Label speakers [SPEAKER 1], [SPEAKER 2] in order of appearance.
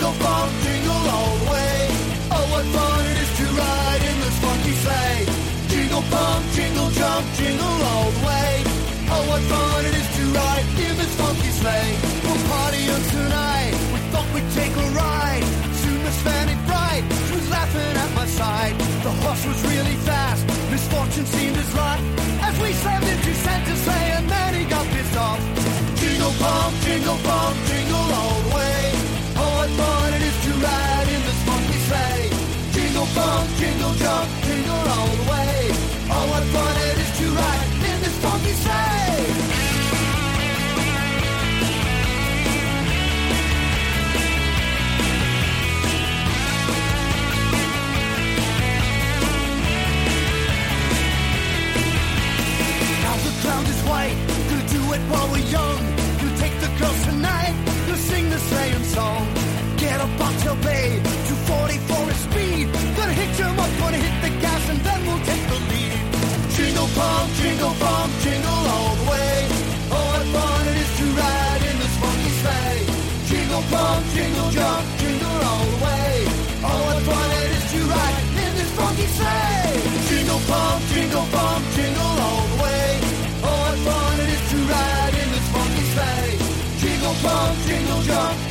[SPEAKER 1] jingle bong, jingle all the way. Oh, what fun it is to ride in this funky sleigh. Jingle bong, jingle jump, jingle all the way. Oh, what fun it is to ride in this funky sleigh. We'll party on tonight, we thought we'd take a ride. Soon Miss Fanny Bright, she was laughing at my side. The horse was really fast, misfortune seemed his lot. As we slammed into Santa's sleigh and then he got pissed off. Jingle bong, jingle all the way. Oh, what fun it is to ride in this funky sleigh. Jingle bong, jingle jump, jingle all the way. Oh, what fun it is to ride in this funky sleigh. Now the ground is white, gonna do it while we're young. You take the girls tonight, you sing the sleighing song. Get a Bobtail Bay, 244 is speed. Gonna hit your mark, gonna hit the gas, and then we'll take the lead. Jingle bong, jingle all the way. Oh, what fun it is to ride in this funky sleigh. Jingle bong, jingle jump, jingle all the way. Oh, what fun it is to ride in this funky sleigh. Jingle bong, jingle all the way. Oh, what fun it is to ride in this funky sleigh. Jingle bong, jingle jump.